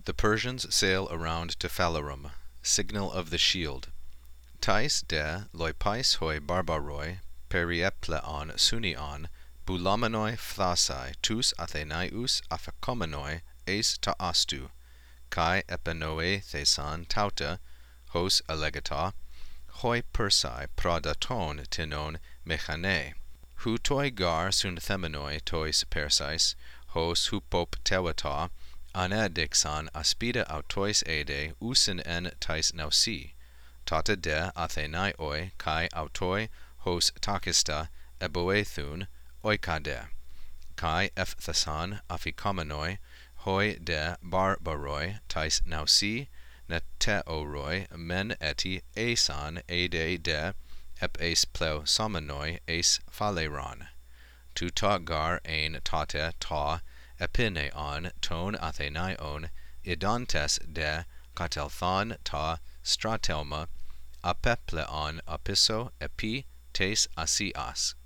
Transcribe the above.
The Persians sail around to Phalerum, signal of the shield. Tais de loipais hoi barbaroi, periepleon sunion, boulamanoi phthasai, tous athenaius aphekomenoi, eis ta astu, kai epenoe thesan tauta, hos allegata, hoi persai pradaton tinon mechane, hu toi gar sun themenoi tois persais, hos hupop tewata, anadixan aspida autois ede usin en tais nausi, tata de athenaioi kai autoi hos takista eboethun oikade, kai efthasan aphikomenoi, hoi de barbaroi tais nausi, neteoroi men eti esan ede de ep eis pleo somenoi eis phaleron, tu ta gar ein tate ta epineon ton athenaion idontes de katelthan ta stratelma apepleon apisso epi tes asias.